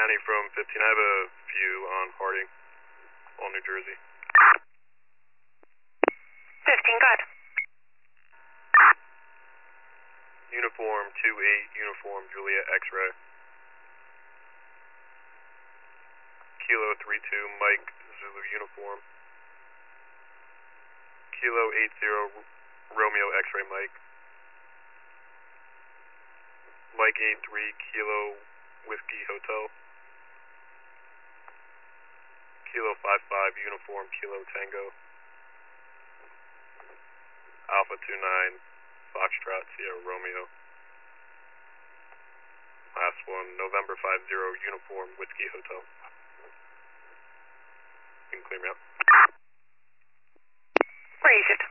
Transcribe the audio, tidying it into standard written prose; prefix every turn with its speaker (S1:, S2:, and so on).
S1: Danny from 15. I have a few on Harding, on New Jersey.
S2: 15, go ahead.
S1: Uniform 28, Uniform Julia X-Ray. Kilo 32, Mike Zulu Uniform. Kilo 80, Romeo X-Ray Mike. Mike 83, Kilo Whiskey Hotel. Kilo 55, Uniform Kilo Tango. Alpha 29, Foxtrot Sierra Romeo. Last one, November 50, Uniform Whiskey Hotel. You can clear me out.
S2: Where are you, 59?